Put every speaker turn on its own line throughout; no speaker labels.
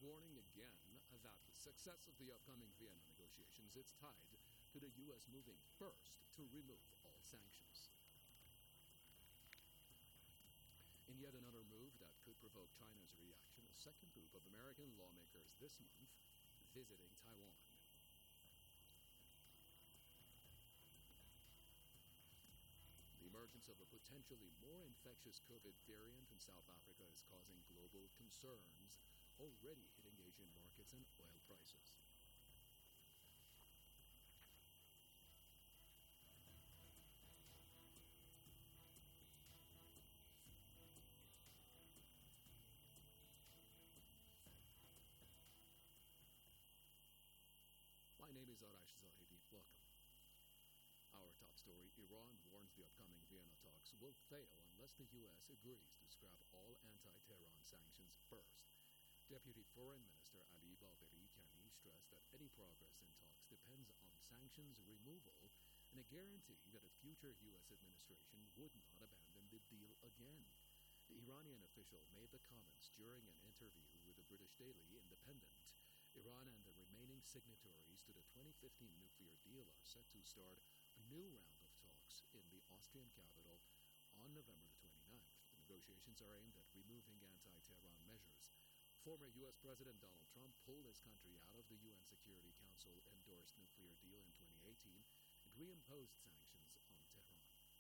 warning again that the success of the upcoming Vienna negotiations is tied to the U.S. moving first to remove all sanctions. In yet another move that could provoke China's reaction, a second group of American lawmakers this month visiting Taiwan. The emergence of a potentially more infectious COVID variant in South Africa is causing global concerns, already hitting Asian markets and oil prices. My name is Arash Zahidi. Welcome. Our top story, Iran warns the upcoming Vienna talks will fail unless the U.S. agrees to scrap all anti-Tehran sanctions first. Deputy Foreign Minister Ali Bagheri Kani stressed that any progress in talks depends on sanctions removal and a guarantee that a future U.S. administration would not abandon the deal again. The Iranian official made the comments during an interview with the British daily Independent. Iran and the remaining signatories to the 2015 nuclear deal are set to start a new round of talks in the Austrian capital on November the 29th. The negotiations are aimed at removing anti-Tehran measures. Former U.S. President Donald Trump pulled his country out of the UN Security Council-endorsed nuclear deal in 2018 and reimposed sanctions on Tehran.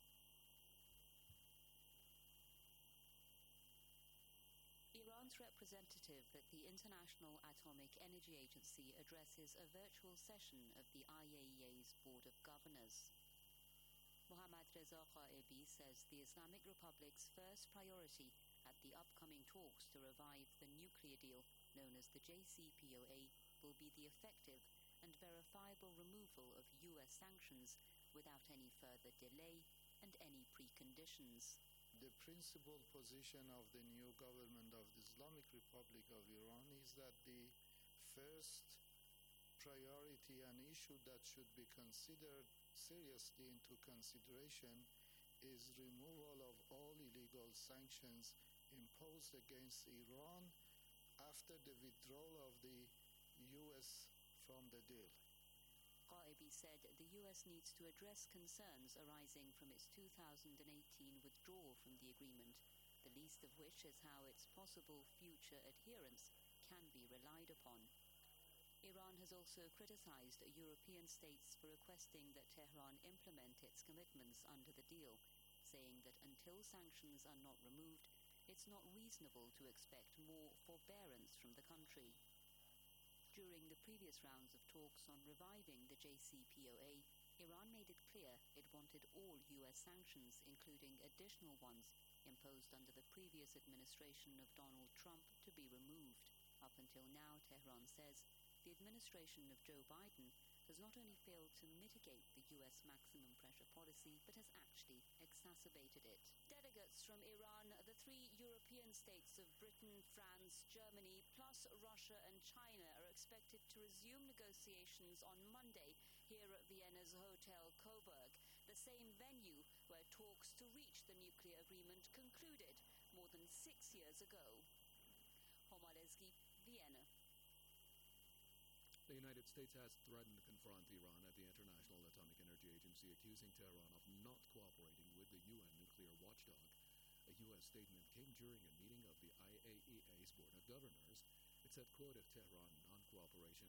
Iran's representative at the International Atomic Energy Agency addresses a virtual session of the IAEA's Board of Governors. Mohammad Reza Qaebi says the Islamic Republic's first priority at the upcoming talks to revive the nuclear deal, known as the JCPOA, will be the effective and verifiable removal of U.S. sanctions without any further delay and any preconditions.
The principal position of the new government of the Islamic Republic of Iran is that the first priority and issue that should be considered seriously into consideration is removal of all illegal sanctions imposed against Iran after the withdrawal of the U.S. from the deal.
Qaebi said the U.S. needs to address concerns arising from its 2018 withdrawal from the agreement, the least of which is how its possible future adherence can be relied upon. Iran has also criticized European states for requesting that Tehran implement its commitments under the deal, saying that until sanctions are not removed, it's not reasonable to expect more forbearance from the country. During the previous rounds of talks on reviving the JCPOA, Iran made it clear it wanted all U.S. sanctions, including additional ones imposed under the previous administration of Donald Trump, to be removed. Up until now, Tehran says the administration of Joe Biden has not only failed to mitigate the U.S. maximum pressure policy, but has actually exacerbated it. Delegates from Iran, the three European states of Britain, France, Germany, plus Russia and China are expected to resume negotiations on Monday here at Vienna's Hotel Coburg, the same venue where talks to reach the nuclear agreement concluded more than 6 years ago. Homalezgi, Vienna.
The United States has threatened to confront Iran at the International Atomic Energy Agency, accusing Tehran of not cooperating with the UN nuclear watchdog. A U.S. statement came during a meeting of the IAEA's Board of Governors. It said, quote, if Iran's non-cooperation,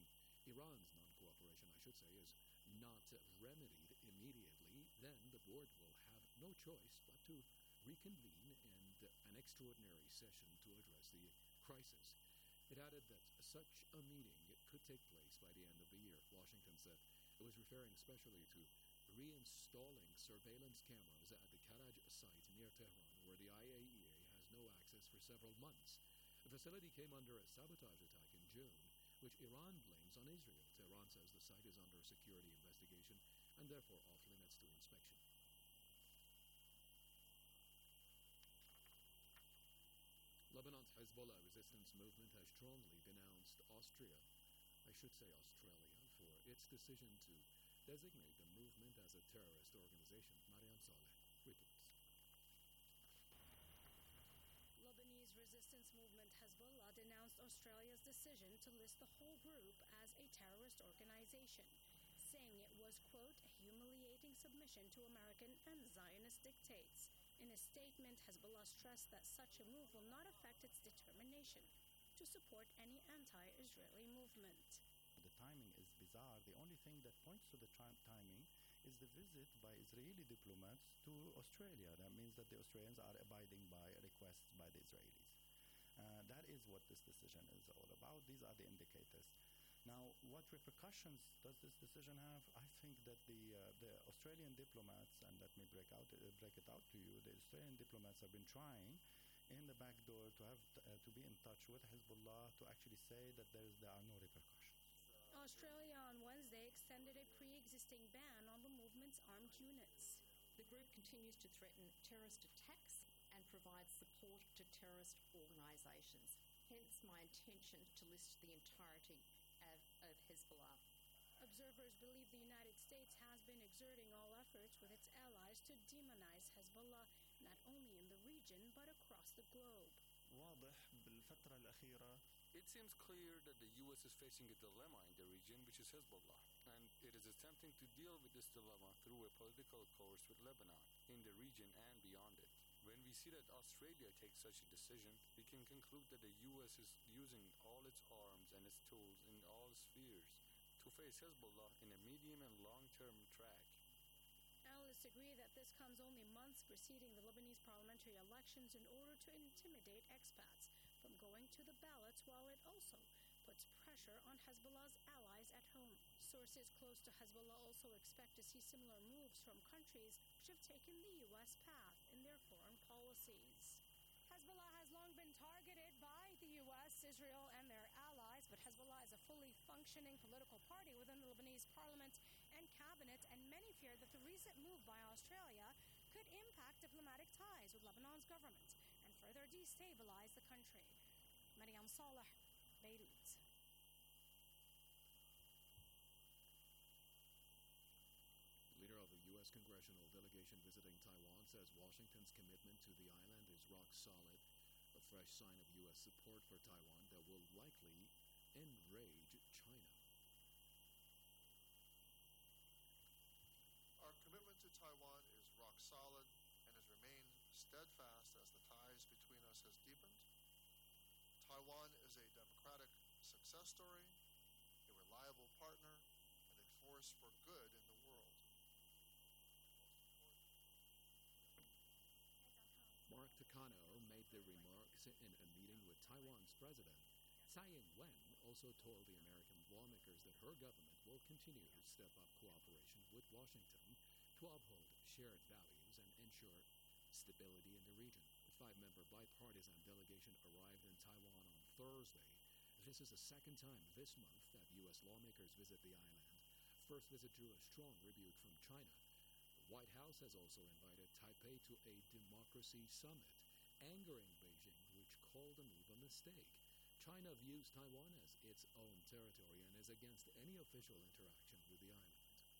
is not remedied immediately, then the board will have no choice but to reconvene in an extraordinary session to address the crisis. It added that such a meeting could take place by the end of the year. Washington said it was referring especially to reinstalling surveillance cameras at the Karaj site near Tehran, where the IAEA has no access for several months. The facility came under a sabotage attack in June, which Iran blames on Israel. Tehran says the site is under security investigation and therefore off limits to inspection. Lebanon's Hezbollah resistance movement has strongly denounced Australia for its decision to designate the movement as a terrorist organization. Mariam Saleh reports.
Lebanese resistance movement Hezbollah denounced Australia's decision to list the whole group as a terrorist organization, saying it was, quote, a humiliating submission to American and Zionist dictates. In a statement, Hezbollah stressed that such a move will not affect its determination to support any anti-Israeli movement.
The timing is bizarre. The only thing that points to the timing is the visit by Israeli diplomats to Australia. That means that the Australians are abiding by requests by the Israelis. That is what this decision is all about. These are the indicators. Now, what repercussions does this decision have? I think that the Australian diplomats, and let me break it out to you, the Australian diplomats have been trying in the back door to be in touch with Hezbollah to actually say that there are no repercussions.
Australia on Wednesday extended a pre-existing ban on the movement's armed units.
The group continues to threaten terrorist attacks and provide support to terrorist organisations. Hence my intention to list the entirety of Hezbollah.
Observers believe the United States has been exerting all efforts with its allies to demonize Hezbollah, not only in the region but across the globe.
It seems clear that the U.S. is facing a dilemma in the region, which is Hezbollah, and it is attempting to deal with this dilemma through a political course with Lebanon, in the region and beyond it. When we see that Australia takes such a decision, we can conclude that the U.S. is using all its arms and its tools in all spheres to face Hezbollah in a medium and long-term track.
Analysts agree that this comes only months preceding the Lebanese parliamentary elections in order to intimidate expats from going to the ballots, while it also puts pressure on Hezbollah's allies at home. Sources close to Hezbollah also expect to see similar moves from countries which have taken the U.S. path in their foreign policies. Hezbollah has long been targeted by the U.S., Israel, and their allies, but Hezbollah is a fully functioning political party within the Lebanese parliament and cabinet, and many fear that the recent move by Australia could impact diplomatic ties with Lebanon's government and further destabilize the country. Mariam Saleh, Beirut.
Leader of the U.S. congressional delegation visiting Taiwan says Washington's commitment to the island is rock solid, a fresh sign of U.S. support for Taiwan that will likely enrage China.
Our commitment to Taiwan is rock solid and has remained steadfast as the ties between us has deepened. Taiwan is a democratic success story, a reliable partner, and a force for good in the world.
Mark Takano made the remarks in a meeting with Taiwan's president. Tsai Ing-wen also told the American lawmakers that her government will continue to step up cooperation with Washington to uphold shared values and ensure stability in the region. A 5-member bipartisan delegation arrived in Taiwan on Thursday. This is the second time this month that U.S. lawmakers visit the island. First visit drew a strong rebuke from China. The White House has also invited Taipei to a democracy summit, angering Beijing, which called the move a mistake. China views Taiwan as its own territory and is against any official interaction with the island.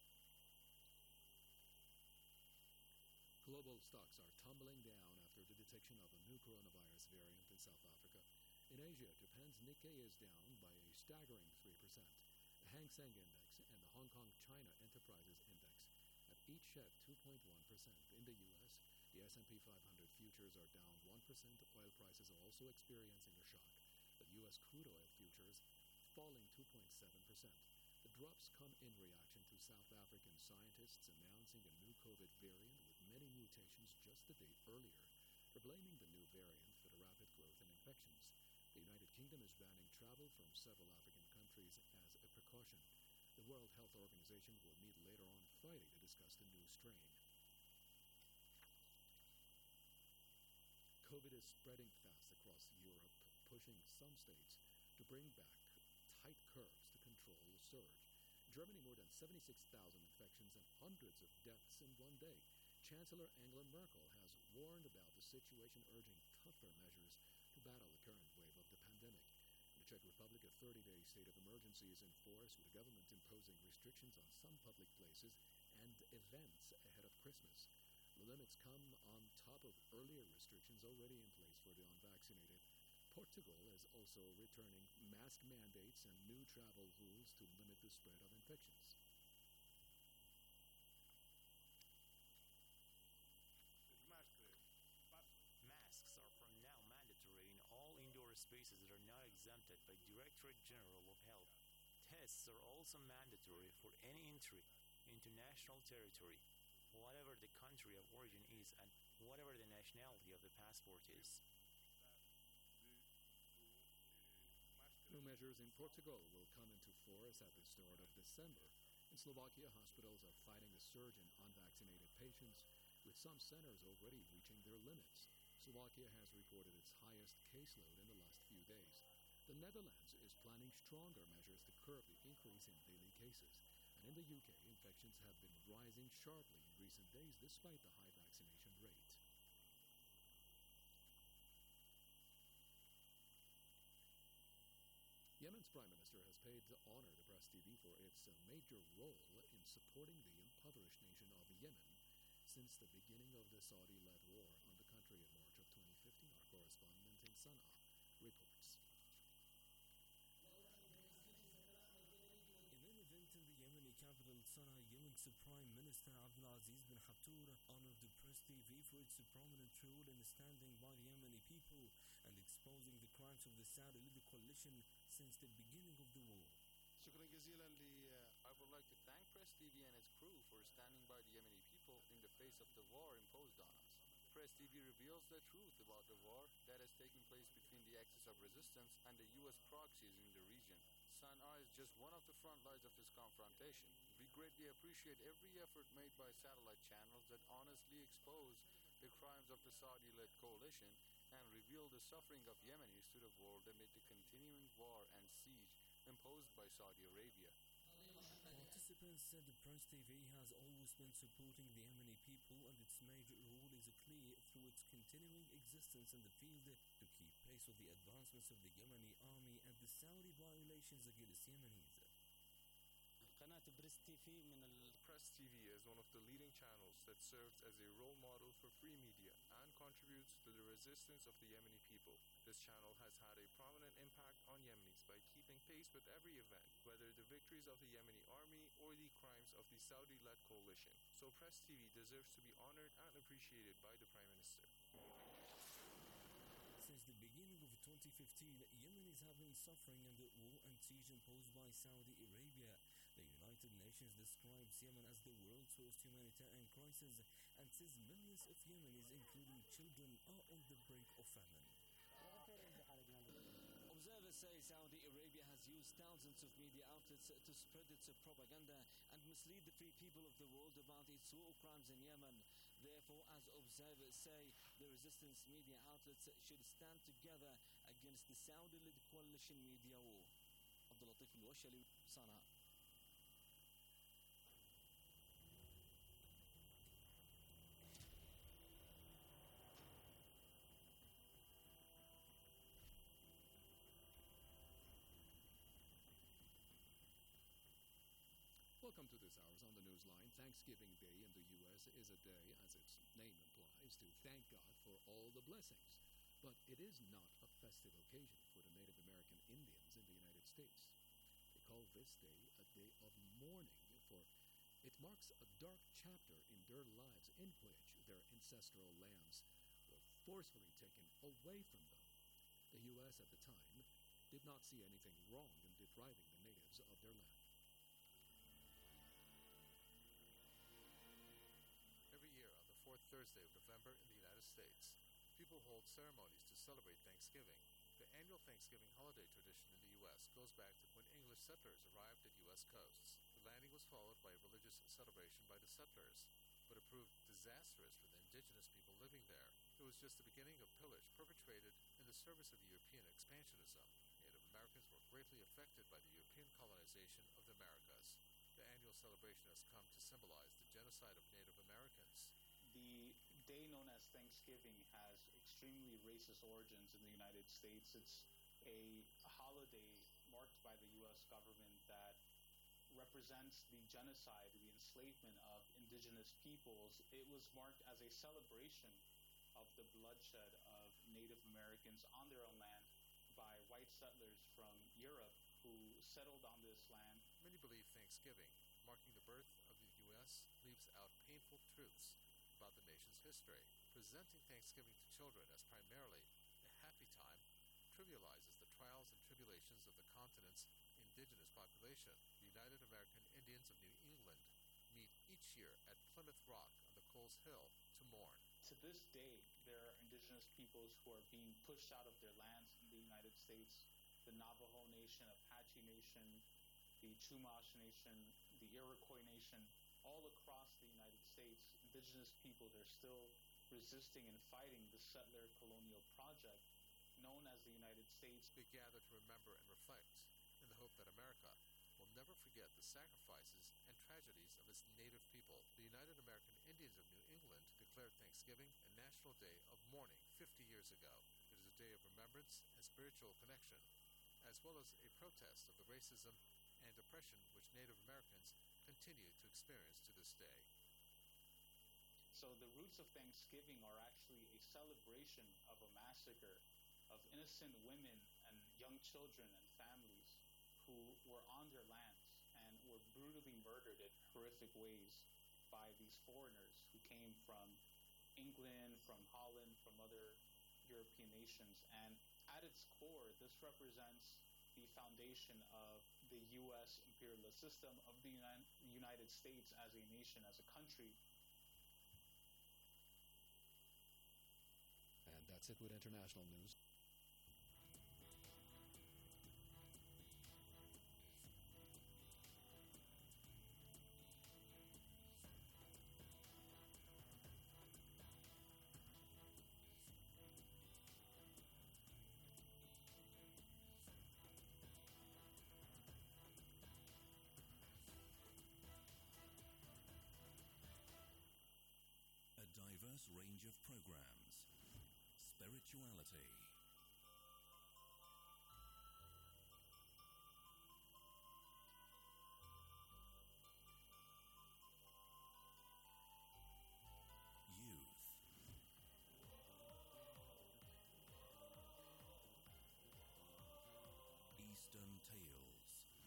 Global stocks are tumbling down after the detection of a new coronavirus variant in South Africa. In Asia, Japan's Nikkei is down by a staggering 3%. The Hang Seng Index and the Hong Kong China Enterprises Index have each shed 2.1%. In the U.S., the S&P 500 futures are down 1%. Oil prices are also experiencing a shock. The U.S. crude oil futures falling 2.7%. The drops come in reaction to South African scientists announcing a new COVID variant with many mutations just a day earlier. They're blaming the new variant for the rapid growth in infections. The United Kingdom is banning travel from several African countries as a precaution. The World Health Organization will meet later on Friday to discuss the new strain. COVID is spreading fast across Europe, pushing some states to bring back tight curbs to control the surge. In Germany, more than 76,000 infections and hundreds of deaths in one day. Chancellor Angela Merkel has warned about the situation, urging tougher measures to battle the current wave of the pandemic. In the Czech Republic, a 30-day state of emergency is in force, with the government imposing restrictions on some public places and events ahead of Christmas. The limits come on top of earlier restrictions already in place for the unvaccinated. Portugal is also returning mask mandates and new travel rules to limit the spread of infections.
Masks are from now mandatory in all indoor spaces that are not exempted by Directorate General of Health. Tests are also mandatory for any entry into national territory, whatever the country of origin is and whatever the nationality of the passport is.
New measures in Portugal will come into force at the start of December. In Slovakia, hospitals are fighting the surge in unvaccinated patients, with some centers already reaching their limits. Slovakia has reported its highest caseload in the last few days. The Netherlands is planning stronger measures to curb the increase in daily cases. And in the UK, infections have been rising sharply in recent days despite the high vaccination rate. Yemen's prime minister has paid to honor the Press TV for its major role in supporting the impoverished nation of Yemen since the beginning of the Saudi-led war on the country in March of 2015. Our correspondent in Sana'a reports.
In an event in the Yemeni capital Sana'a, Yemen's Prime Minister Abdulaziz bin Khattur honored the Press TV for its prominent role in standing by the Yemeni people and exposing the crimes of the Saudi-led coalition since the beginning of the war.
I would like to thank Press TV and its crew for standing by the Yemeni people in the face of the war imposed on us. Press TV reveals the truth about the war that is taking place between the Axis of Resistance and the U.S. proxies in the region. Sana'a is just one of the front lines of this confrontation. We greatly appreciate every effort made by satellite channels that honestly expose the crimes of the Saudi-led coalition and reveal the suffering of Yemenis to the world amid the continuing war and siege imposed by Saudi Arabia.
Participants said the Press TV has always been supporting the Yemeni people and its major role is clear through its continuing existence in the field to keep pace with the advancements of the Yemeni army and the Saudi violations against Yemenis.
Press TV is one of the leading channels that serves as a role model for free media and contributes to the resistance of the Yemeni people. This channel has had a prominent impact on Yemenis by keeping pace with every event, whether the victories of the Yemeni army or the crimes of the Saudi-led coalition. So Press TV deserves to be honored and appreciated by the Prime Minister.
Since the beginning of 2015, Yemenis have been suffering under war and siege imposed by Saudi Arabia. The United Nations describes Yemen as the world's worst humanitarian crisis and says millions of Yemenis, including children, are on the brink of famine.
Observers say Saudi Arabia has used thousands of media outlets to spread its propaganda and mislead the free people of the world about its war crimes in Yemen. Therefore, as observers say, the resistance media outlets should stand together against the Saudi-led coalition media war. Abdulatif Al-Washali, Sana'a.
Welcome to this Hours on the Newsline. Thanksgiving Day in the U.S. is a day, as its name implies, to thank God for all the blessings. But it is not a festive occasion for the Native American Indians in the United States. They call this day a day of mourning, for it marks a dark chapter in their lives in which their ancestral lands were forcefully taken away from them. The U.S. at the time did not see anything wrong in depriving the natives of their land.
Fourth Thursday of November in the United States, people hold ceremonies to celebrate Thanksgiving. The annual Thanksgiving holiday tradition in the U.S. goes back to when English settlers arrived at U.S. coasts. The landing was followed by a religious celebration by the settlers, but it proved disastrous for the indigenous people living there. It was just the beginning of pillage perpetrated in the service of European expansionism. Native Americans were greatly affected by the European colonization of the Americas. The annual celebration has come to symbolize the genocide of Native Americans.
The day known as Thanksgiving has extremely racist origins in the United States. It's a holiday marked by the U.S. government that represents the genocide, the enslavement of indigenous peoples. It was marked as a celebration of the bloodshed of Native Americans on their own land by white settlers from Europe who settled on this land.
Many believe Thanksgiving, marking the birth of the U.S., leaves out painful truths about the nation's history. Presenting Thanksgiving to children as primarily a happy time trivializes the trials and tribulations of the continent's indigenous population. The United American Indians of New England meet each year at Plymouth Rock on the Coles Hill to mourn.
To this day, there are indigenous peoples who are being pushed out of their lands in the United States. The Navajo Nation, Apache Nation, the Chumash Nation, the Iroquois Nation, all across the United States, indigenous people, they're still resisting and fighting the settler colonial project known as the United States.
We gather to remember and reflect in the hope that America will never forget the sacrifices and tragedies of its native people. The United American Indians of New England declared Thanksgiving a national day of mourning 50 years ago. It is a day of remembrance and spiritual connection, as well as a protest of the racism and oppression which Native Americans continue to experience to this day.
So the roots of Thanksgiving are actually a celebration of a massacre of innocent women and young children and families who were on their lands and were brutally murdered in horrific ways by these foreigners who came from England, from Holland, from other European nations. And at its core, this represents the foundation of the U.S. imperialist system, of the United States as a nation, as a country.
And that's it with international news.
A diverse range of programs, spirituality, youth, Eastern Tales,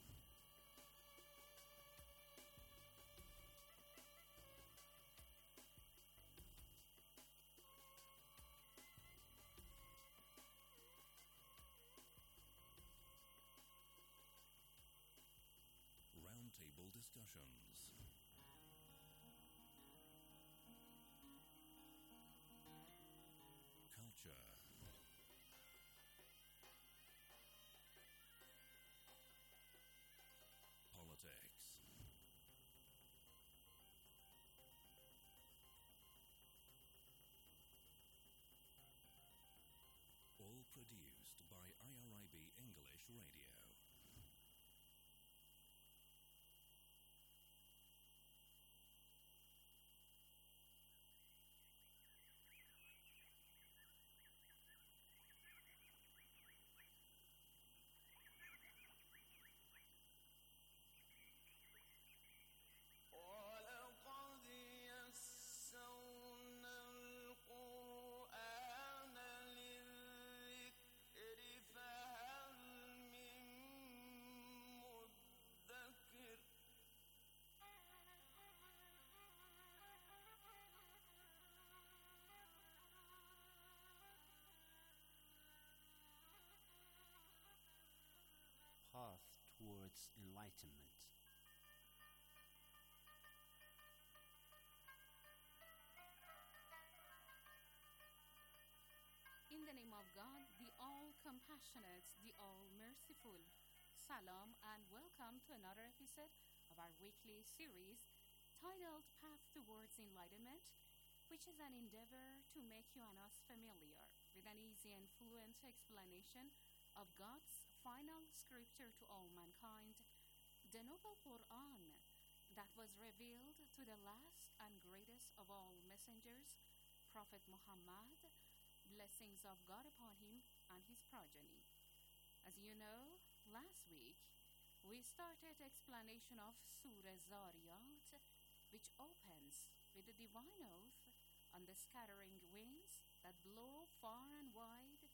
roundtable discussions, culture, politics, all produced by IRIB English Radio.
ولقد يسرنا القرآن للذكر فهل من مدكر
Path towards enlightenment.
In the name of God, the all-compassionate, the all-merciful. Salam and welcome to another episode of our weekly series titled Path Towards Enlightenment, which is an endeavor to make you and us familiar with an easy and fluent explanation of God's final scripture to all mankind, the Noble Quran, that was revealed to the last and greatest of all messengers, Prophet Muhammad, blessings of God upon him and his progeny. As you know, last week we started explanation of Surah Zariyat, which opens with the divine oath on the scattering winds that blow far and wide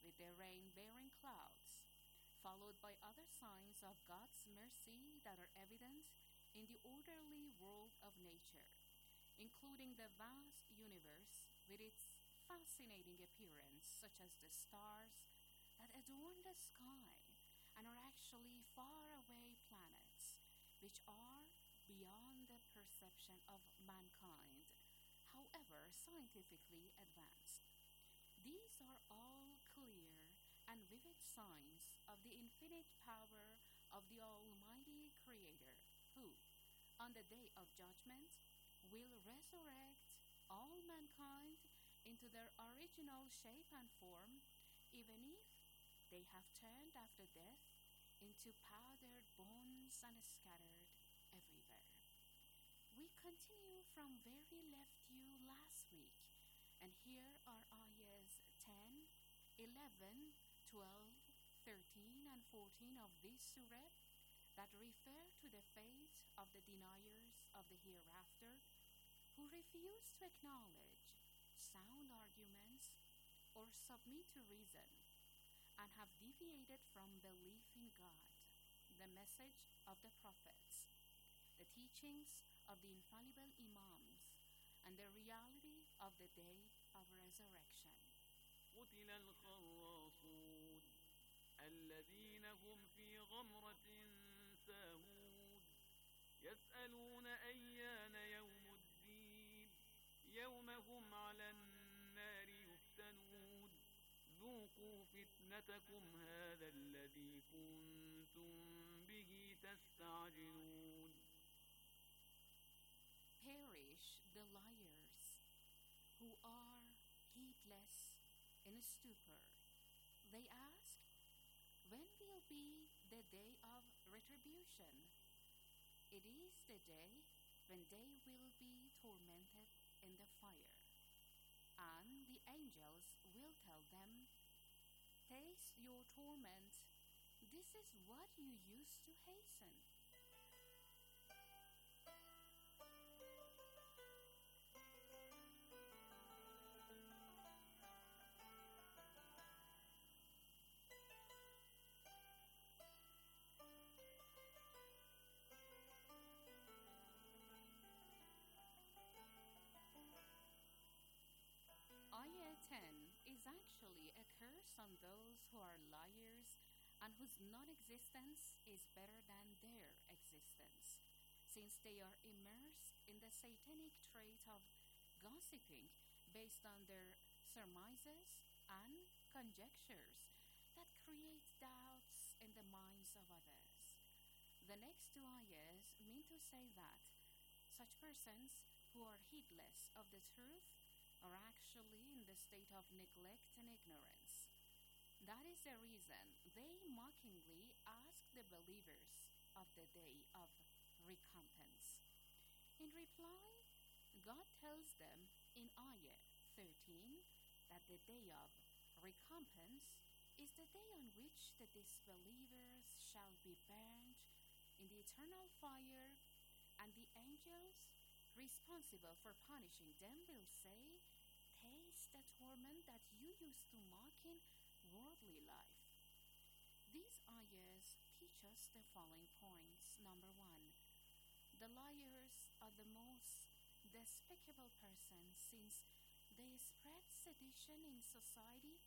with the rain-bearing clouds, followed by other signs of God's mercy that are evident in the orderly world of nature, including the vast universe with its fascinating appearance, such as the stars that adorn the sky and are actually far-away planets, which are beyond the perception of mankind, however scientifically advanced. These are all clear and vivid signs of the infinite power of the Almighty Creator, who, on the day of judgment, will resurrect all mankind into their original shape and form, even if they have turned after death into powdered bones and scattered everywhere. We continue from where we left you last week, and here are ayahs 10, 11, 12, 13, and 14 of this surah that refer to the fate of the deniers of the hereafter who refuse to acknowledge sound arguments or submit to reason and have deviated from belief in God, the message of the prophets, the teachings of the infallible imams, and the reality of the day of resurrection.
قتل الخراصون الذين هم في غمرة ساهون يسألون أيان يوم الدين يوم هم على النار يفتنون ذوقوا فتنتكم هذا الذي كنتم به تستعجلون.
Perish the liars who are heedless in stupor. They ask, when will be the day of retribution? It is the day when they will be tormented in the fire. And the angels will tell them, taste your torment. This is what you used to hasten. Ayah 10 is actually a curse on those who are liars and whose non-existence is better than their existence, since they are immersed in the satanic trait of gossiping based on their surmises and conjectures that create doubts in the minds of others. The next two ayahs mean to say that such persons who are heedless of the truth are actually in the state of neglect and ignorance. That is the reason they mockingly ask the believers of the day of recompense. In reply, God tells them in ayah 13 that the day of recompense is the day on which the disbelievers shall be burned in the eternal fire, and the angels responsible for punishing them will say, taste the torment that you used to mock in worldly life. These ayahs teach us the following points. Number one, the liars are the most despicable persons, since they spread sedition in society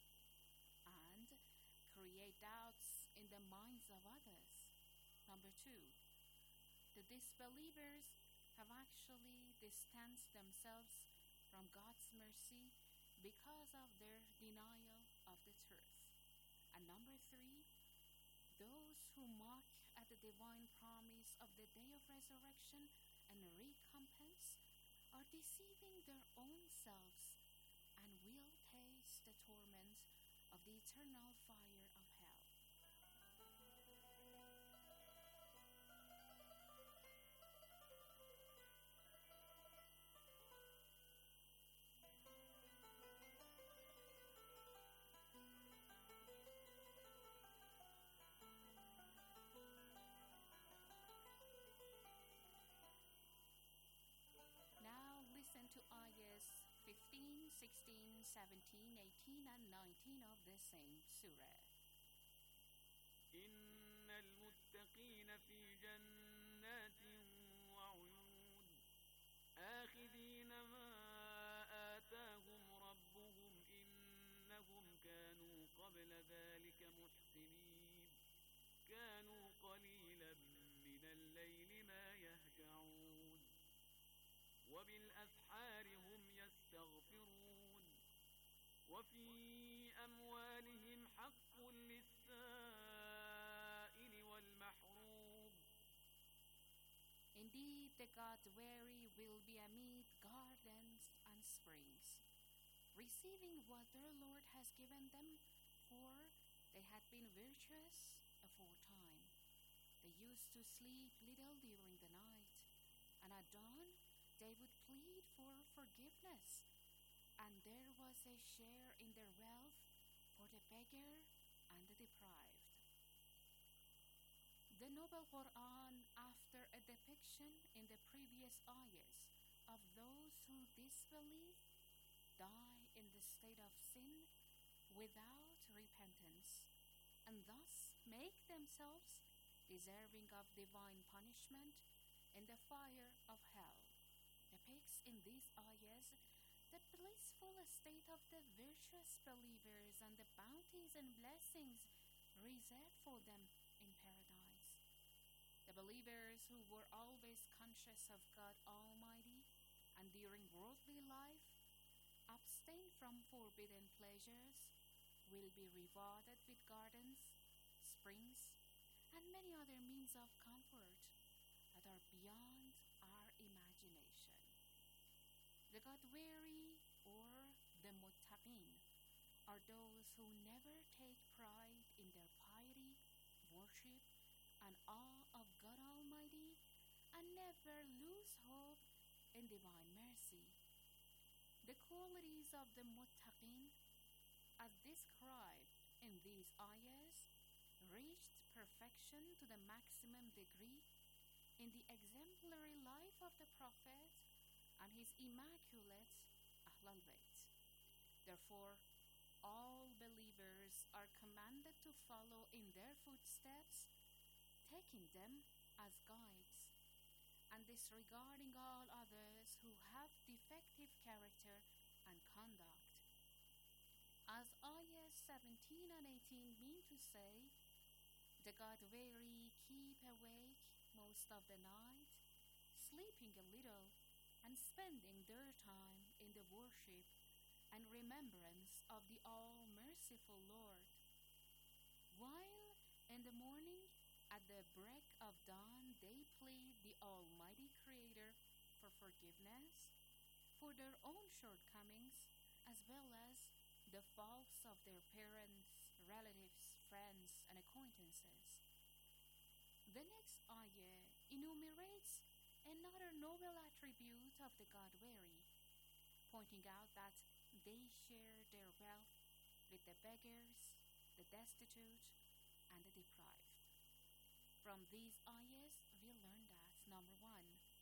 and create doubts in the minds of others. Number two, the disbelievers have actually distanced themselves from God's mercy because of their denial of the truth. And number three, those who mock at the divine promise of the day of resurrection and recompense are deceiving their own selves and will taste the torment of the eternal fire of hell. Now listen to ayahs 15, 16, 17, 18, and 19 of the same surah.
إن المتقين في جنات وعيون آخذين ما آتاهم ربهم إنهم كانوا قبل ذلك محسنين كانوا قليلا من الليل ما يهجعون وبالأسحار هم يستغفرون وفي أموالهم حق للسائل والمحروم.
Indeed, the God-weary will be amid gardens and springs, receiving what their Lord has given them, for they had been virtuous aforetime. They used to sleep little during the night, and at dawn they would plead for forgiveness, and there was a share in their wealth for the beggar and the deprived. The noble Quran, after a depiction in the previous ayahs of those who disbelieve, die in the state of sin without repentance, and thus make themselves deserving of divine punishment in the fire of hell, depicts in these ayahs the blissful state of the virtuous believers and the bounties and blessings reserved for them in paradise. The believers who were always conscious of God Almighty and during worldly life abstain from forbidden pleasures will be rewarded with gardens, springs, and many other means of comfort that are beyond our imagination. The God-weary, or the muttaqin, are those who never take pride in their piety, worship, and awe of God Almighty, and never lose hope in divine mercy. The qualities of the muttaqin, as described in these ayahs, reached perfection to the maximum degree in the exemplary life of the Prophet and his immaculate Ahlul Bayt. Therefore, all believers are commanded to follow in their footsteps, taking them as guides, and disregarding all others who have defective character and conduct. As ayahs 17 and 18 mean to say, the God-weary keep awake most of the night, sleeping a little, and spending their time in the worship and remembrance of the all-merciful Lord. While in the morning, at the break of dawn, they plead the Almighty Creator for forgiveness, for their own shortcomings, as well as the faults of their parents, relatives, friends, and acquaintances. The next ayah enumerates another noble attribute of the God-weary, pointing out that they share their wealth with the beggars, the destitute, and the deprived. From these ayahs, we learn that, number 1,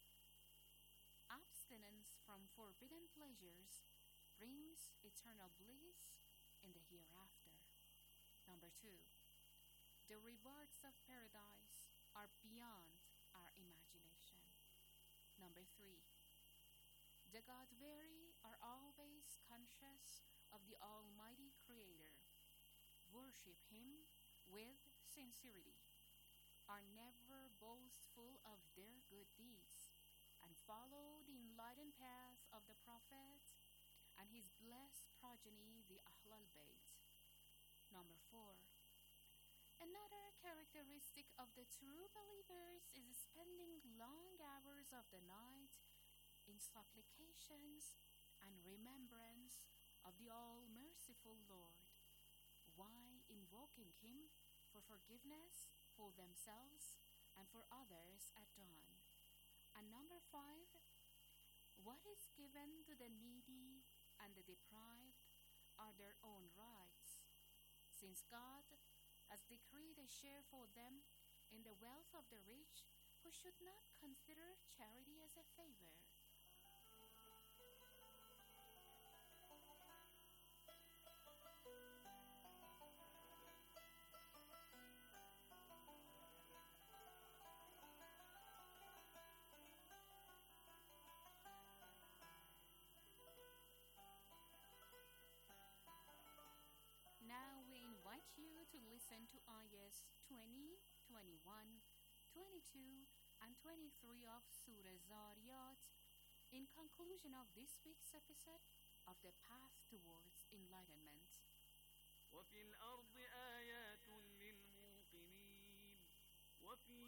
abstinence from forbidden pleasures brings eternal bliss in the hereafter. Number 2, the rewards of paradise are beyond our imagination. Number 3, the God-weary are always conscious of the Almighty Creator, worship Him with sincerity, are never boastful of their good deeds, and follow the enlightened path of the Prophet and his blessed progeny, the Ahlul Bayt. Number 4, another characteristic of the true believers is spending long hours of the night in supplications and remembrance of the all-merciful Lord, while invoking Him for forgiveness for themselves and for others at dawn. And number 5, what is given to the needy and the deprived are their own rights, since God has decreed a share for them in the wealth of the rich, who should not consider charity as a favor. to listen to ayahs 20, 21, 22, and 23 of Surah Zariyat in conclusion of this week's episode of The Path Towards Enlightenment.
وفي الأرض آيات للموقنين وفي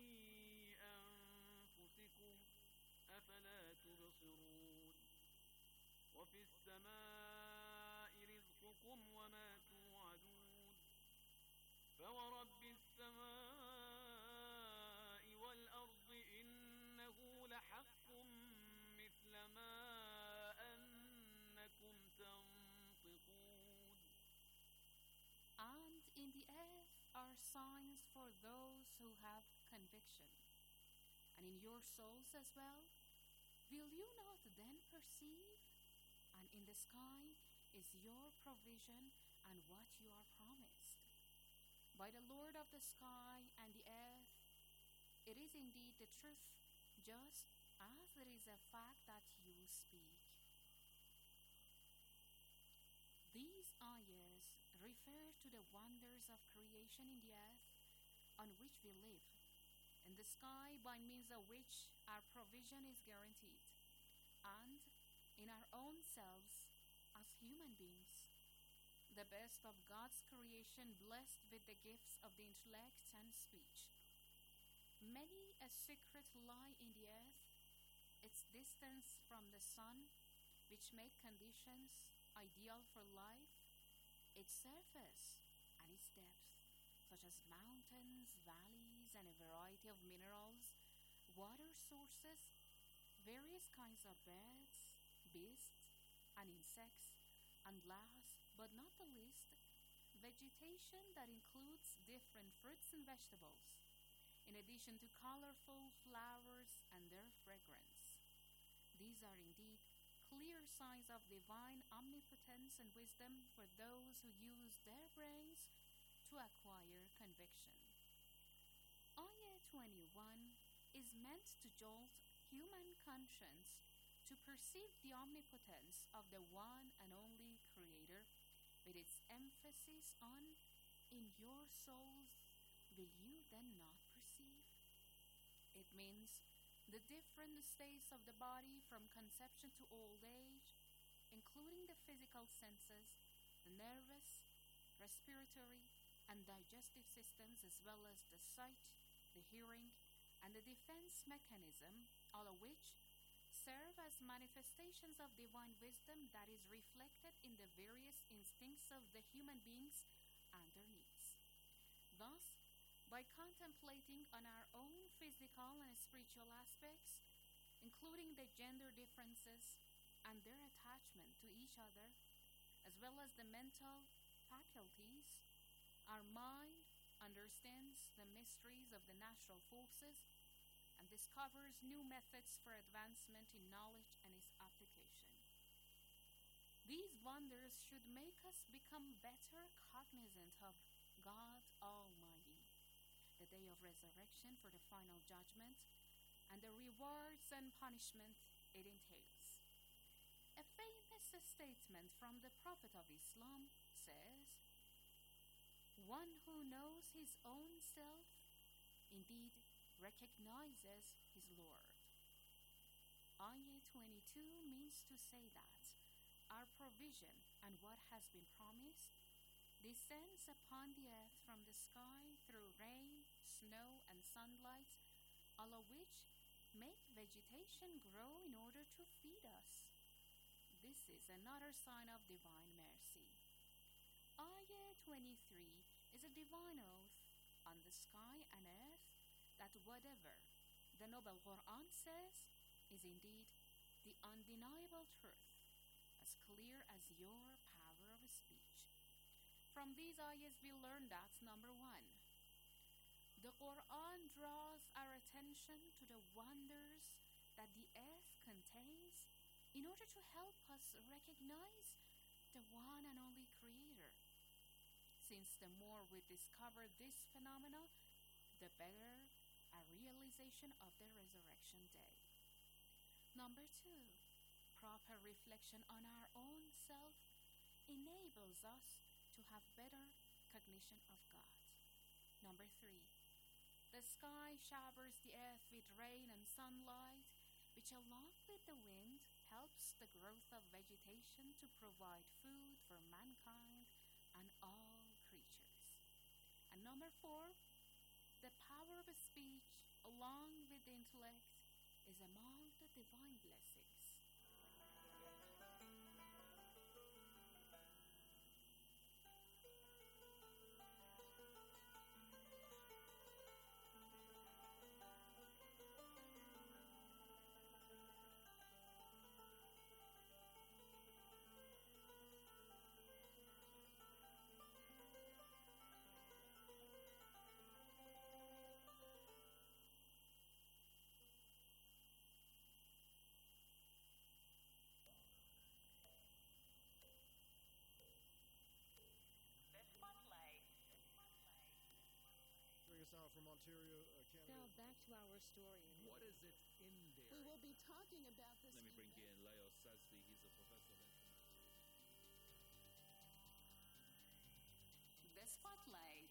أنفسكم أفلا تبصرون وفي السماء رزقكم وما توعدون فورب السماء والأرض إنه لحق مثل ما أنكم تنطقون.
And in the earth are signs for those who have conviction. And in your souls as well, will you not then perceive? And in the sky is your provision and what you are promised. By the Lord of the sky and the earth, it is indeed the truth, just as it is a fact that you speak. These ayahs refer to the wonders of creation in the earth on which we live, in the sky by means of which our provision is guaranteed, and in our own selves as human beings, the best of God's creation blessed with the gifts of the intellect and speech. Many a secret lie in the earth, its distance from the sun, which make conditions ideal for life, its surface and its depth, such as mountains, valleys, and a variety of minerals, water sources, various kinds of birds, beasts, and insects, and last but not the least, vegetation that includes different fruits and vegetables, in addition to colorful flowers and their fragrance. These are indeed clear signs of divine omnipotence and wisdom for those who use their brains to acquire conviction. Ayah 21 is meant to jolt human conscience to perceive the omnipotence of the one and only Creator, with its emphasis on, in your souls, will you then not perceive? It means the different states of the body from conception to old age, including the physical senses, the nervous, respiratory, and digestive systems, as well as the sight, the hearing, and the defense mechanism, all of which serve as manifestations of divine wisdom that is reflected in the various instincts of the human beings and their needs. Thus, by contemplating on our own physical and spiritual aspects, including the gender differences and their attachment to each other, as well as the mental faculties, our mind understands the mysteries of the natural forces and discovers new methods for advancement in knowledge and its application. These wonders should make us become better cognizant of God Almighty, the day of resurrection for the final judgment, and the rewards and punishment it entails. A famous statement from the Prophet of Islam says, "One who knows his own self, indeed recognizes his Lord." Ayah 22 means to say that our provision and what has been promised descends upon the earth from the sky through rain, snow, and sunlight, all of which make vegetation grow in order to feed us. This is another sign of divine mercy. Ayah 23 is a divine oath on the sky and earth that whatever the noble Quran says is indeed the undeniable truth, as clear as your power of speech. From these ayahs we learn that, number one, the Quran draws our attention to the wonders that the earth contains in order to help us recognize the one and only Creator. Since the more we discover this phenomena, the better our realization of the resurrection day. Number two, proper reflection on our own self enables us to have better recognition of God. Number 3, the sky showers the earth with rain and sunlight, which along with the wind helps the growth of vegetation to provide food for mankind and all creatures. And number 4, the power of speech along with intellect is among the divine blessings.
Bring us out from Ontario, Canada.
Now back to our story.
What is it in there?
We will be talking about this.
Let me bring in Leo Sazvi. He's a professor of informatics.
The Spotlight.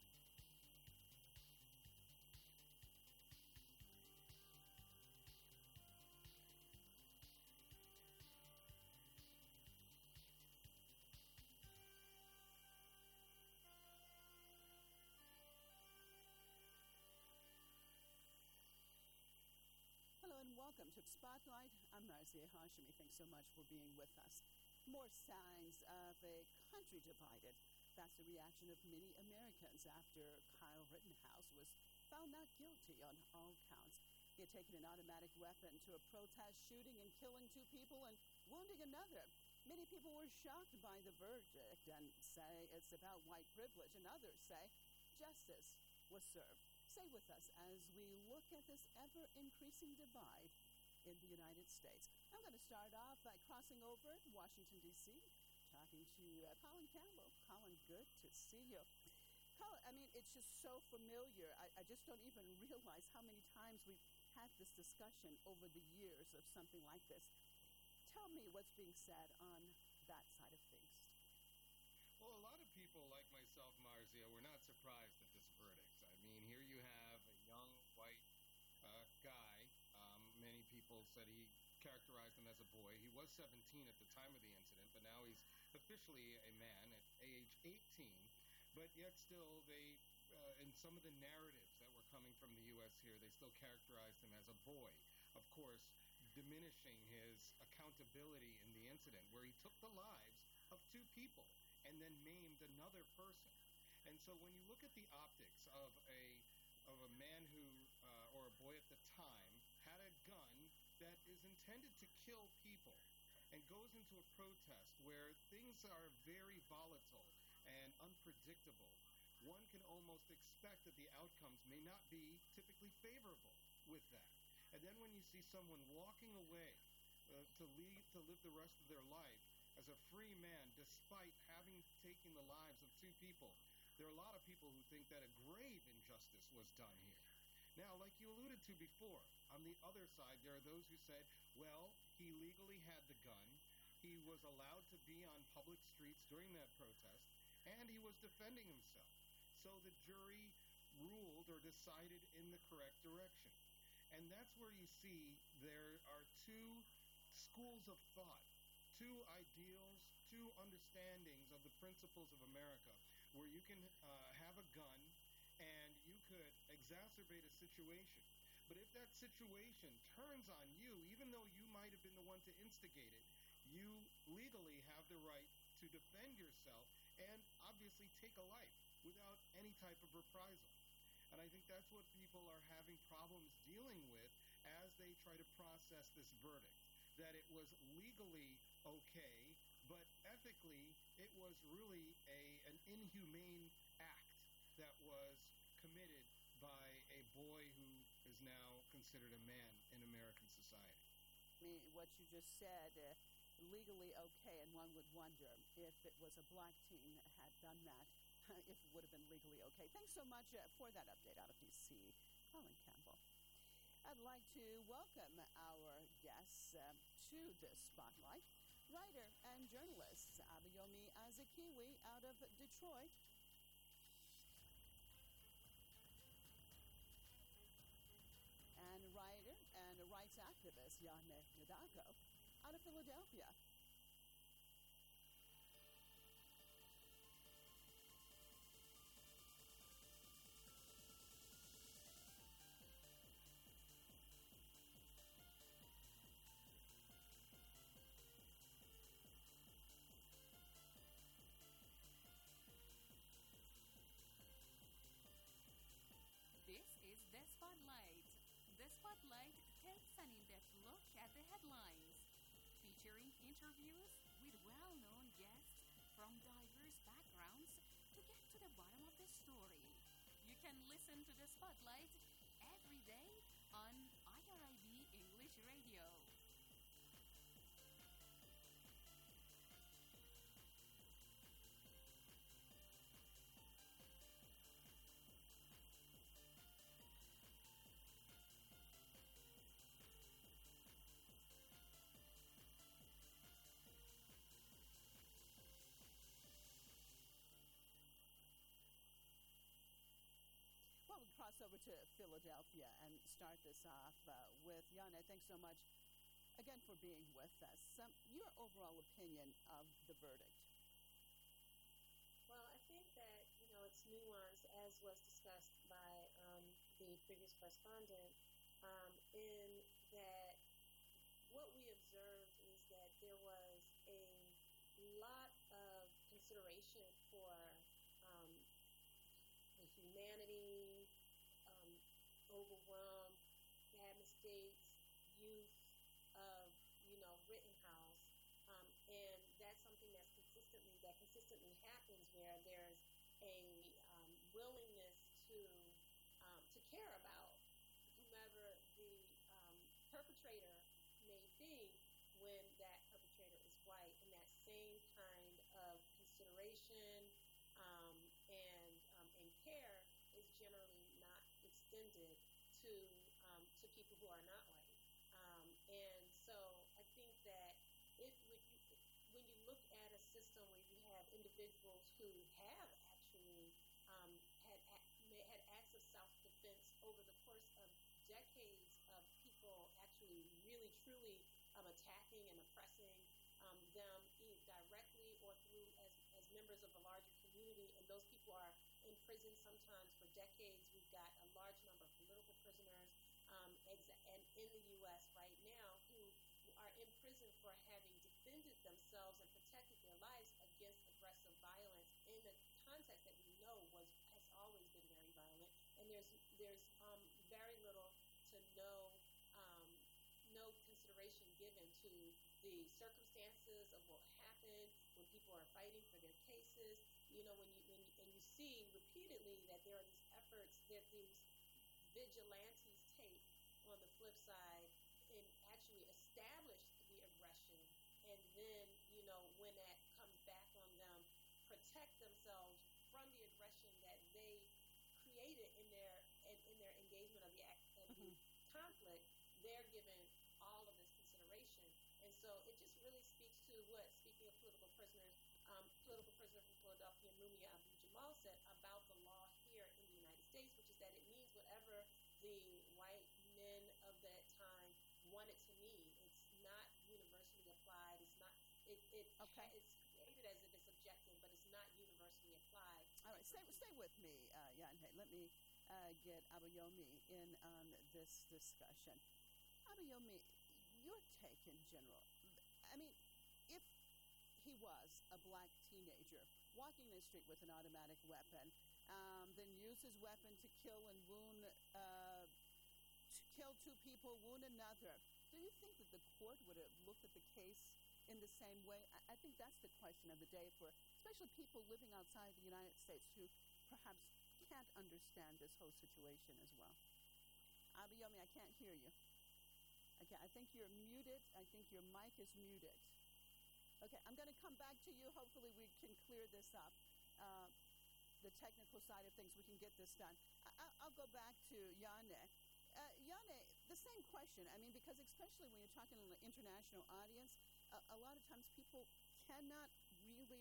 Hello and welcome to Spotlight. I'm Marzia Hashimi. Thanks so much for being with us. More signs of a country divided. That's the reaction of many Americans after Kyle Rittenhouse was found not guilty on all counts. He had taken an automatic weapon to a protest, shooting and killing 2 people and wounding another. Many people were shocked by the verdict and say it's about white privilege, and others say justice was served. Stay with us as we look at this ever-increasing divide in the United States. I'm going to start off by crossing over to Washington, D.C., talking to Colin Campbell. Colin, good to see you. Colin, I mean, it's just so familiar. I just don't even realize how many times we've had this discussion over the years of something like this. Tell me what's being said on that side of things.
Well, a lot of people like myself, Marzia, were not surprised at this verdict. I mean, here you have a young white guy. Many people said he characterized him as a boy. He was 17 at the time of the incident, but now he's officially a man at age 18. But yet still, they, in some of the narratives that were coming from the U.S. here, they still characterized him as a boy. Of course, diminishing his accountability in the incident, where he took the lives of 2 people and then maimed another person. And so when you look at the optics of a man who, or a boy at the time, had a gun that is intended to kill people and goes into a protest where things are very volatile and unpredictable, one can almost expect that the outcomes may not be typically favorable with that. And then when you see someone walking away to live the rest of their life as a free man, despite having taken the lives of 2 people, there are a lot of people who think that a grave injustice was done here. Now, like you alluded to before, on the other side, there are those who said, well, he legally had the gun, he was allowed to be on public streets during that protest, and he was defending himself. So the jury ruled or decided in the correct direction. And that's where you see there are 2 schools of thought, 2 ideals, 2 understandings of the principles of America, where you can have a gun and you could exacerbate a situation. But if that situation turns on you, even though you might have been the one to instigate it, you legally have the right to defend yourself and obviously take a life without any type of reprisal. And I think that's what people are having problems dealing with as they try to process this verdict, that it was legally okay, but ethically it was really an inhumane act that was committed by a boy who is now considered a man in American society.
I mean, what you just said, legally okay, and one would wonder if it was a black teen that had done that, if it would have been legally okay. Thanks so much for that update out of D.C., Colin Campbell. I'd like to welcome our guests to this spotlight. Writer and journalist Abayomi Azikiwe out of Detroit. is Yanne Nadago out of Philadelphia.
This is The Spotlight. The Spotlight takes an in-depth look at the headlines, featuring interviews with well-known guests from diverse backgrounds to get to the bottom of the story. You can listen to The Spotlight every day on IRIB English Radio.
Well, we cross over to Philadelphia and start this off with Yanne. Thanks so much again for being with us. Your overall opinion of the verdict?
Well, I think that, it's nuanced, as was discussed by the previous correspondent, in that what we observed is that there was a lot of consideration for the humanity, overwhelmed, bad mistakes, youth of, Rittenhouse. And that's something that consistently happens where there's a willingness to care about whomever the perpetrator may be when that perpetrator is white. And that same kind of consideration and care is generally not extended to people who are not white. And so I think that when you look at a system where you have individuals who have actually had acts of self-defense over the course of decades of people actually really truly attacking and oppressing them directly or through as members of a larger community, and those people are in prison sometimes for decades. We've got a large number of political prisoners and in the U.S. right now who are in prison for having defended themselves and protected their lives against aggressive violence in a context that we know has always been very violent. And there's very little to no consideration given to the circumstances of what happened when people are fighting for their cases. When you see repeatedly that there are these efforts that these vigilantes take on the flip side and actually establish the aggression, and then when that comes back on them, protect themselves from the aggression that they created in their engagement of the conflict. They're given all of this consideration, and so it just really speaks to what, speaking of political prisoners, political prisoner from Philadelphia, Mumia Abu-Jamal, said about the law here in the United States, which is that it means whatever the white men of that time wanted to mean. It's not universally applied. It's not. It's created as if it's objective, but it's not universally applied.
All right, stay with me, Yanne. Let me get Abayomi in on this discussion. Abayomi, your take in general. I mean, if he was a black teenager walking the street with an automatic weapon, then used his weapon to kill and wound, to kill two people, wound another, do you think that the court would have looked at the case in the same way? I think that's the question of the day for especially people living outside the United States who perhaps can't understand this whole situation as well. Abayomi, I can't hear you. Okay, I think you're muted. I think your mic is muted. Okay, I'm going to come back to you. Hopefully we can clear this up. The technical side of things, we can get this done. I'll go back to Yanne. Yanne, the same question. I mean, because especially when you're talking to an international audience, a lot of times people cannot really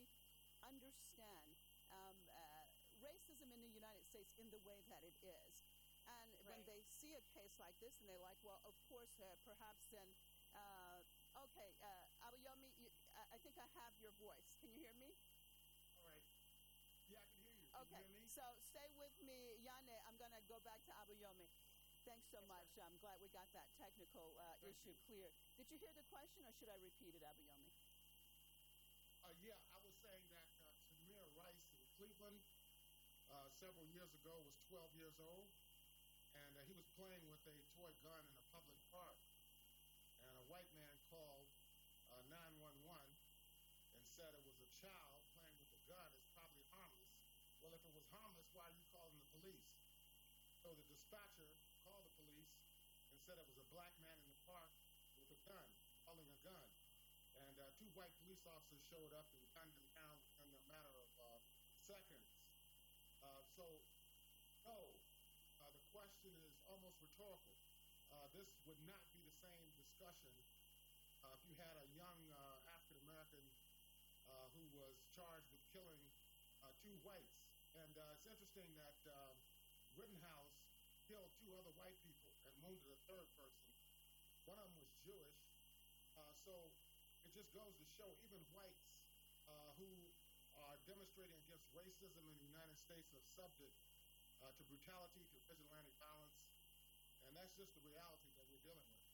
understand racism in the United States in the way that it is. And when
Right.
they see a case like this and they're like, well, of course, perhaps then, okay, Abayomi, I think I have your voice. Can you hear me?
All right. Yeah, I can hear you. Can
Okay,
you hear me?
so stay with me, Yane. I'm going to go back to Abayomi. Thanks so much. I'm glad we got that technical issue cleared. Did you hear the question, or should I repeat it, Abayomi?
Yeah, I was saying that Tamir Rice in Cleveland several years ago was 12 years old, and he was playing with a toy gun in a public park. And a white man called 911 and said it was a child playing with a gun. It's probably harmless. Well, if it was harmless, why are you calling the police? So the dispatcher called the police and said it was a black man in the park with a gun, holding a gun. And two white police officers showed up and gunned him down in a matter of seconds. So, no, the question is almost rhetorical. This would not be the same discussion if you had a young African American who was charged with killing two whites. And it's interesting that Rittenhouse killed two other white people and wounded a third person. One of them was Jewish. So it just goes to show even whites who are demonstrating against racism in the United States are subject to brutality, to vigilante violence. And that's just the reality that we're dealing with.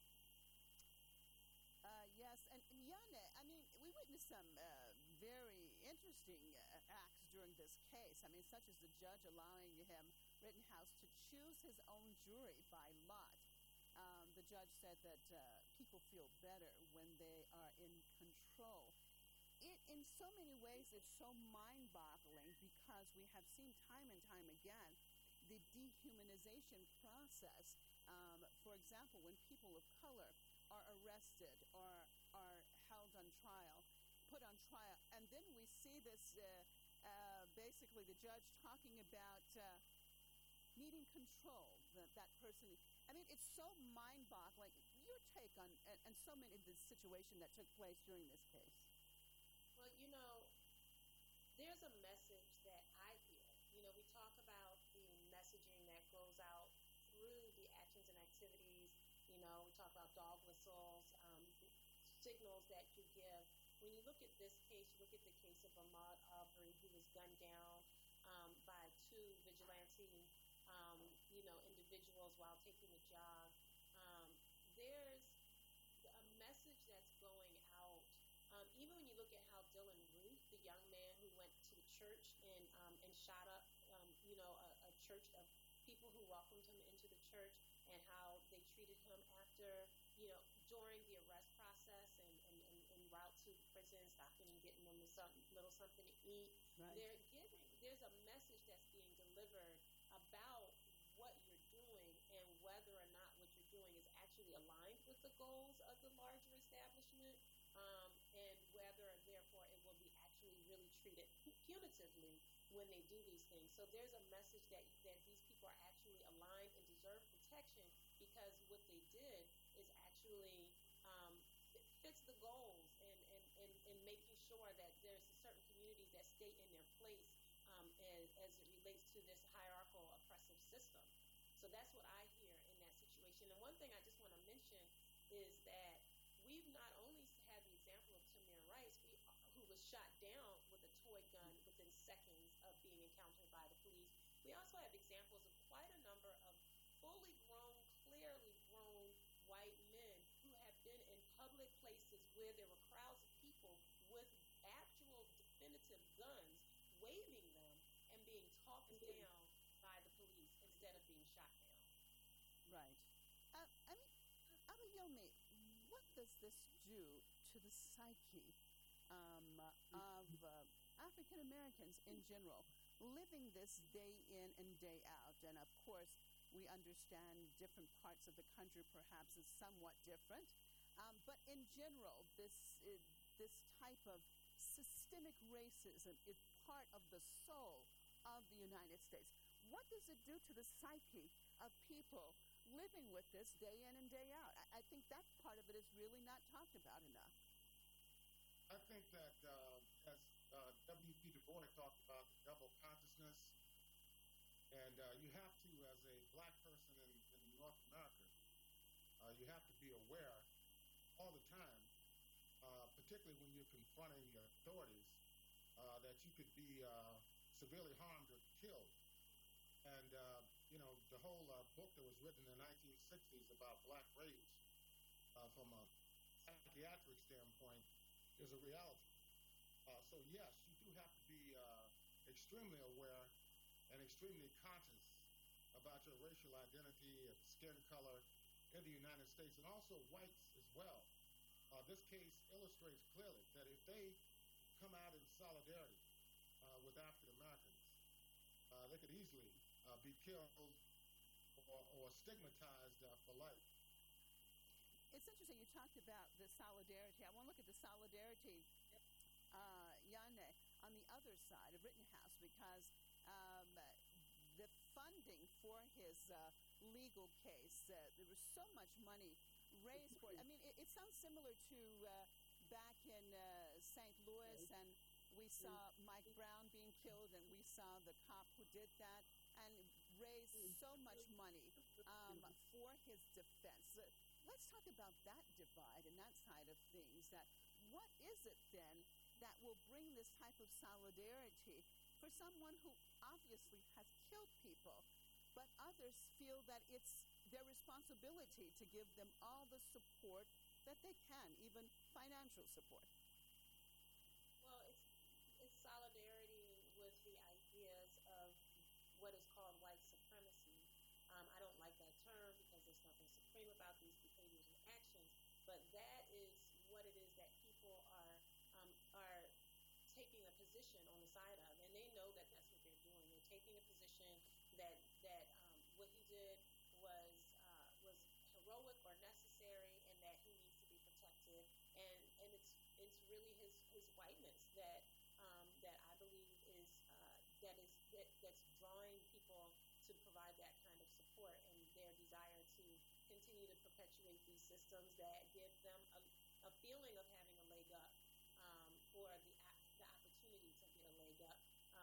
Yes, and Yane, I mean, we witnessed some very interesting acts during this case. I mean, such as the judge allowing Rittenhouse, to choose his own jury by lot. The judge said that people feel better when they are in control. In so many ways, it's so mind-boggling because we have seen time and time again the dehumanization process. For example, when people of color are arrested or are held on trial, put on trial, and then we see this, basically the judge talking about needing control, that person. I mean, it's so mind-boggling. Your take on and so many of the situation that took place during this case.
Well, there's a message that I hear. We talk about the messaging that goes out through the actions and activities. We talk about dog whistles, signals that you give. When you look at this case, you look at the case of Ahmaud Arbery, who was gunned down by two vigilante, individuals while taking a jog. There's a message that's going out. Even when you look at how Dylan Ruth, the young man who went to the church and shot up, a church of people who welcomed him into the church, and how they treated him after, during the arrest process and en route to the prison, stopping and getting them a little something to eat.
Right.
There's a message that's being delivered about what you're doing and whether or not what you're doing is actually aligned with the goals of the larger establishment, and whether, therefore, it will be actually really treated punitively when they do these things. So there's a message that these people are actually aligned and deserve protection because what they did is actually fits the goals and making sure that there's certain communities that stay in their place as it relates to this hierarchical oppressive system. So that's what I hear in that situation. And one thing I just want to mention is that we've not only had the example of Tamir Rice, who was shot down with a toy gun within seconds of being encountered by the police. We also have examples of quite a number of fully grown, clearly grown white men who have been in public places where there were crowds of people with actual definitive guns, waving them and being talked down by the police instead of being shot down.
Right. I mean, Abayomi, what does this do to the psyche of African Americans in general, living this day in and day out? And of course, we understand different parts of the country perhaps is somewhat different. But in general, this type of systemic racism is part of the soul of the United States. What does it do to the psyche of people living with this day in and day out? I think that part of it is really not talked about enough.
I think that as W.P. Du Bois talked about the double consciousness, and you have to, as a black person in you have to be aware all the time, particularly when you're confronting the authorities, that you could be severely harmed or killed. And, the whole book that was written in the 1960s about black rage from a psychiatric standpoint is a reality. So, yes, you do have to be extremely aware and extremely conscious about your racial identity and skin color in the United States, and also whites as well. This case illustrates clearly that if they come out in solidarity with African Americans, they could easily be killed or stigmatized for life.
It's interesting you talked about the solidarity. I want to look at the solidarity, Yane, on the other side of Rittenhouse, because the funding for his legal case, there was so much money raised for it. I mean, it sounds similar to back in St. Louis, and we saw Mike Brown being killed, and we saw the cop who did that and raised so much money for his defense. Let's talk about that divide and that side of things. That what is it then that will bring this type of solidarity for someone who obviously has killed people, but others feel that it's their responsibility to give them all the support that they can, even financial support?
Well, it's solidarity with the ideas of what is called white supremacy. I don't like that term because there's nothing supreme about these behaviors and actions, but that is what it is that people are taking a position on the side of, and they know that that's what they're doing. They're taking a position that what he did was heroic or necessary, and that he needs to be protected. And it's really his whiteness that I believe is that's drawing people to provide that kind of support, and their desire to continue to perpetuate these systems that give them a feeling of having a leg up, or the opportunity to get a leg up,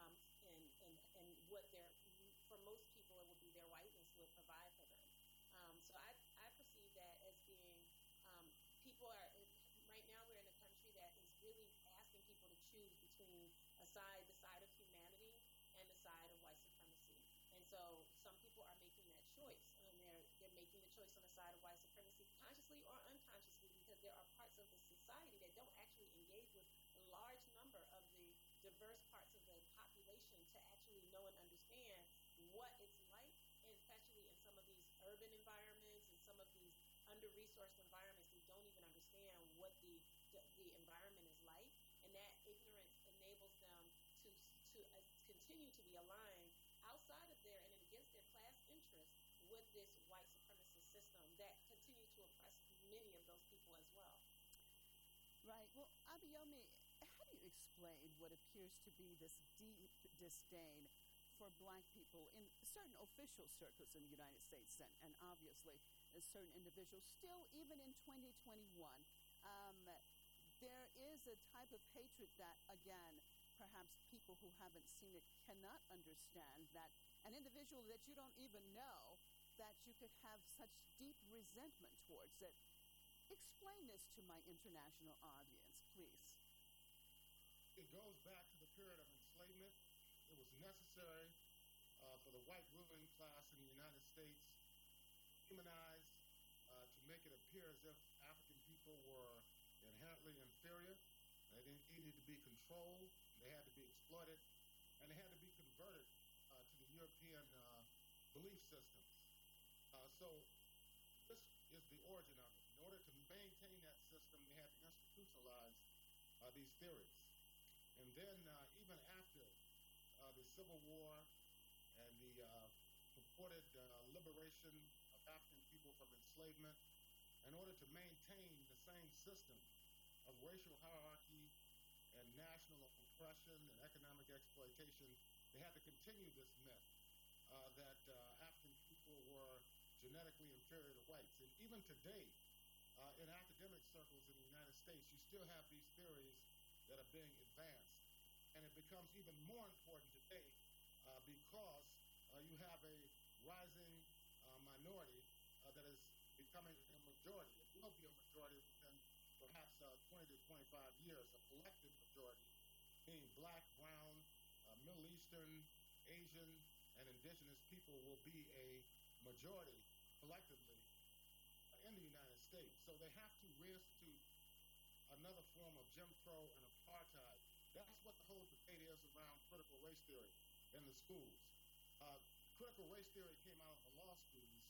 and what for most people it would be their whiteness would provide for them. So I perceive that as being people are right now we're in a country that is really asking people to choose between the side of humanity and the side of white supremacy. And so some people are making that choice, and they're making the choice on the side of white supremacy consciously or unconsciously, because there are parts of the society that don't actually engage with a large number of the diverse parts of the population to actually know and understand what it's like, and especially in some of these urban environments and some of these under-resourced environments. They don't even understand what the environment is like, and that ignorance enables them to continue to be aligned outside of their and against their class interests with this white supremacist system that continues to oppress many of those people as well.
Right. Well, Abayomi, how do you explain what appears to be this deep disdain for black people in certain official circles in the United States, and obviously certain individuals still, even in 2021? There is a type of hatred that, again, perhaps people who haven't seen it cannot understand, that an individual that you don't even know, that you could have such deep resentment towards it. Explain this to my international audience, please.
It goes back to the period of enslavement. It was necessary for the white ruling class in the United States to humanize, to make it appear as if African people were inherently inferior. They needed to be controlled, they had to be exploited, and they had to be converted to the European belief systems. So this is the origin of it. In order to maintain that system, they had to institutionalize these theories. And then even after the Civil War and the purported liberation of African people from enslavement, in order to maintain the same system of racial hierarchy and national oppression and economic exploitation, they had to continue this myth that African people were genetically inferior to whites. And even today, in academic circles in the United States, you still have these theories that are being advanced. And it becomes even more important today because you have a rising minority that is becoming a majority. It will be a majority within perhaps 20 to 25 years, a collective majority, meaning black, brown, Middle Eastern, Asian, and indigenous people will be a majority collectively in the United States. So they have to reinstitute another form of Jim Crow and apartheid. That's what the whole debate is around critical race theory in the schools. Critical race theory came out of the law schools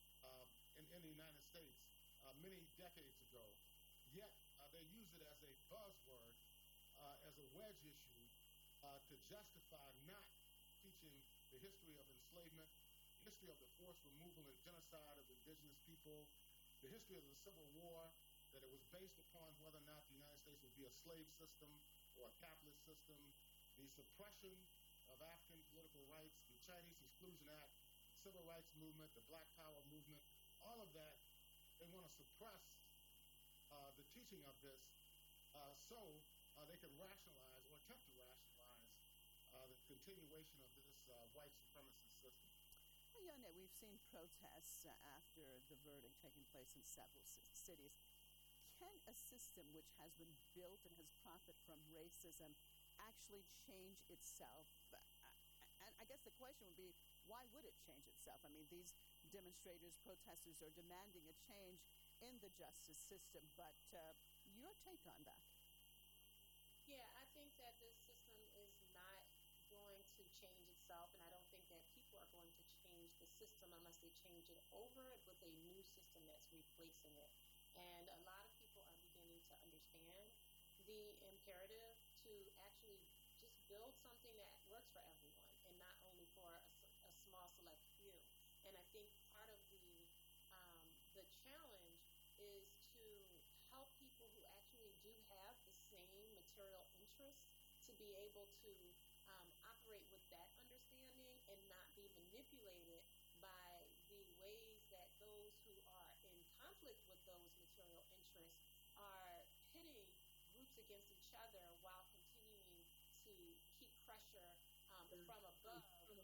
in the United States many decades ago. Yet they use it as a buzzword, as a wedge issue to justify not teaching the history of enslavement, history of the forced removal and genocide of indigenous people, the history of the Civil War, that it was based upon whether or not the United States would be a slave system or a capitalist system, the suppression of African political rights, the Chinese Exclusion Act, Civil Rights Movement, the Black Power movement, all of that, they want to suppress the teaching of this so they can rationalize or attempt to rationalize the continuation of this white supremacist system.
Well, Yone, we've seen protests after the verdict taking place in several cities. Can a system which has been built and has profited from racism actually change itself? And I guess the question would be, why would it change itself? I mean, these demonstrators, protesters are demanding a change in the justice system, but your take on that?
Yeah, I think that this system is not going to change itself, and I don't think that people are going to change the system unless they change it over with a new system that's replacing it. And a lot of people are beginning to understand the imperative to actually just build something that works for everyone and not only for a small select few. And I think part of the challenge is to help people who actually do have the same material interests to be able to operate with that understanding and not be manipulated by the ways that those who are in conflict with those material interests are pitting groups against each other while continuing to keep pressure from above below.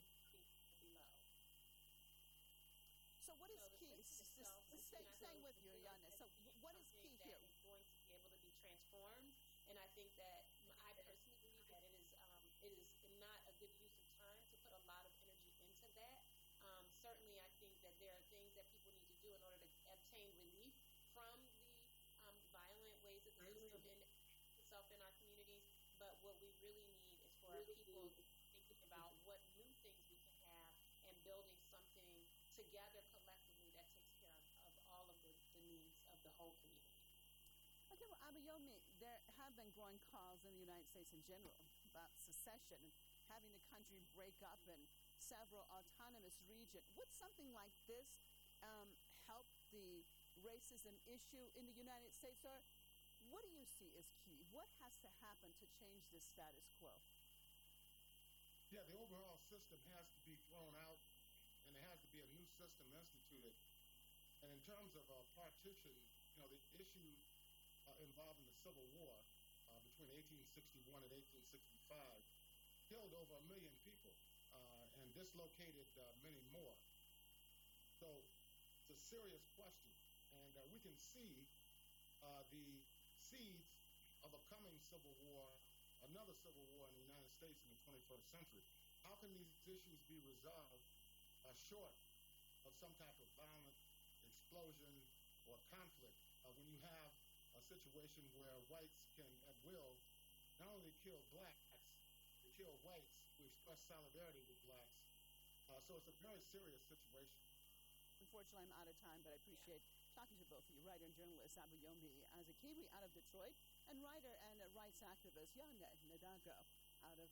So what is key? Staying with you, Yana. So what is key here?
That is going to be able to be transformed, and I think that I personally believe that it is not a good use of time to put a lot of energy into that. Certainly, I think that there are things that people need to do in order to obtain relief from the violent ways that the system itself in our communities. But what we really need is for people thinking about what new things we can have and building something together collectively that takes care of all of the needs of the whole community.
Okay, well, Abayomi, there have been growing calls in the United States in general about secession and having the country break up in several autonomous regions. Would something like this help the racism issue in the United States? Or what do you see as key? What has to happen to change this status quo?
Yeah, the overall system has to be thrown out, and there has to be a new system instituted. And in terms of partition, the issue involved in the Civil War between 1861 and 1865 killed over 1 million people and dislocated many more. So it's a serious question, and we can see the seeds of a coming civil war, another civil war in the United States in the 21st century. How can these issues be resolved short of some type of violent explosion or conflict when you have a situation where whites can at will not only kill blacks, they kill whites who express solidarity with blacks. So it's a very serious situation.
Unfortunately, I'm out of time, but I appreciate talking to both of you, writer and journalist Abayomi Azikiwe out of Detroit, and writer and rights activist Yana Nadago out of